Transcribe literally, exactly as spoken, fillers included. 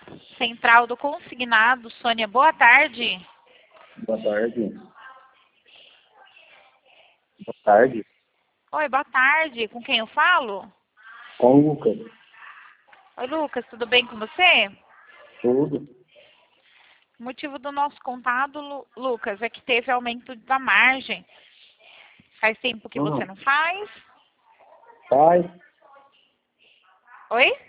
Central do Consignado, Sônia, boa tarde. Boa tarde. Boa tarde. Oi, boa tarde. Com quem eu falo? Com o Lucas. Oi, Lucas, tudo bem com você? Tudo. O motivo do nosso contato, Lu- Lucas, é que teve aumento da margem. Faz tempo que Hum. você não faz? Pai. Oi?